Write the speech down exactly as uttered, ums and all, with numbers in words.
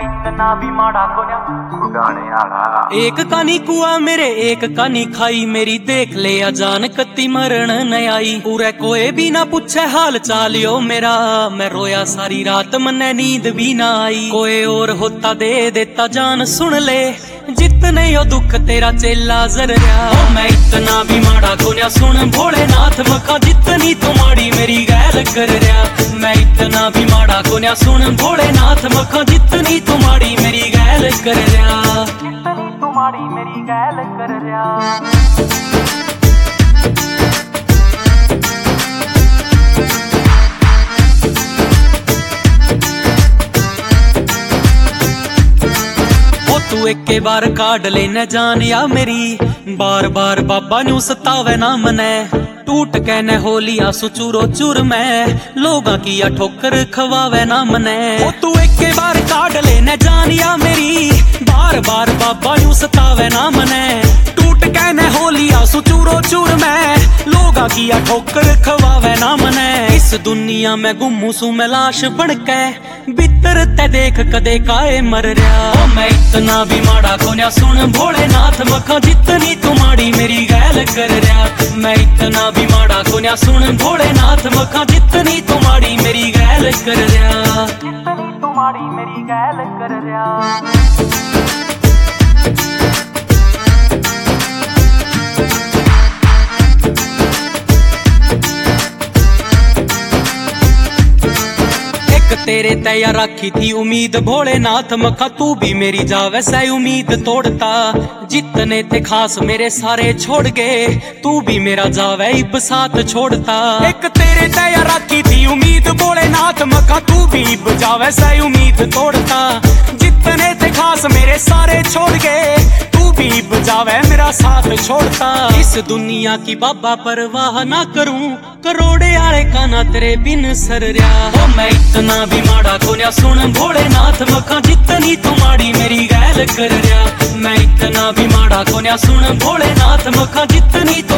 इतना भी माड़ा को ना उड़ाने आला। एक कानी कुआ मेरे एक कानी खाई, मेरी देख ले अजान कत्ती मरण न आई। पूरे कोई भी ना पूछे हाल चालियो मेरा, मैं रोया सारी रात मन्ने नींद भी ना आई। कोई और होता दे देता जान सुन ले, जितने यो दुख तेरा चेला जरिया। मैं इतना भी माड़ा को ना सुन भोलेनाथ मखा, जितनी तुम्हारी मेरी गैल कर रहा। मैं इतना भी माड़ा को ना सुन भोलेनाथ मखा, जितनी तुम्हारी मेरी गैल कर रहा। जितनी तुम्हारी मेरी गैल कर रहा। तू एक के बार काट ले न जान या मेरी, बार बार बाबा न्यू सतावे ना मने। टूट के न हो लिया सुचूरो चूर में, लोगा की या ठोकर खवावे ना मने। ओ तू एक के बार काट ले न जान या मेरी, बार बार बाबा न्यू सतावे ना मने। टूट के न हो लिया सुचूरो चूर में, लोगा की या ठोकर खवावे ना मने। इस दुनिया में गुम्मू सू मैं लाश बन के, बितर ते देख कदे काए मर रहा। मैं इतना भी माड़ा को ना सुन भोलेनाथ मखा, जितनी तुम्हारी मेरी गैल कर रहा। मैं इतना भी माड़ा को ना सुन भोलेनाथ मखा, जितनी तुम्हारी मेरी गैल कर रहा। जितनी तुम्हारी मेरी गैल कर रहा। तेरे तैया रखी थी उम्मीद भोलेनाथ मखा, तू भी मेरी जावे सही उम्मीद तोड़ता। जितने थे खास मेरे सारे छोड़ गए, तू भी मेरा जावे इब साथ छोड़ता। एक तेरे तैया रखी थी उम्मीद भोलेनाथ मखा, तू भी इब जावे सही उम्मीद तोड़ता। जितने थे खास मेरे सारे छोड़ गए, तू भी इब जावे मेरा साथ छोड़ता। इस दुनिया की बाबा परवाह ना करूं, करोड़े आले का ना तेरे बिन सर रहा। मैं इतना भी माड़ा को ना सुन भोलेनाथ मखा, जितनी तुम्हारी मेरी गैल कर रहा। मैं इतना भी माड़ा को ना सुन भोलेनाथ मखा, जितनी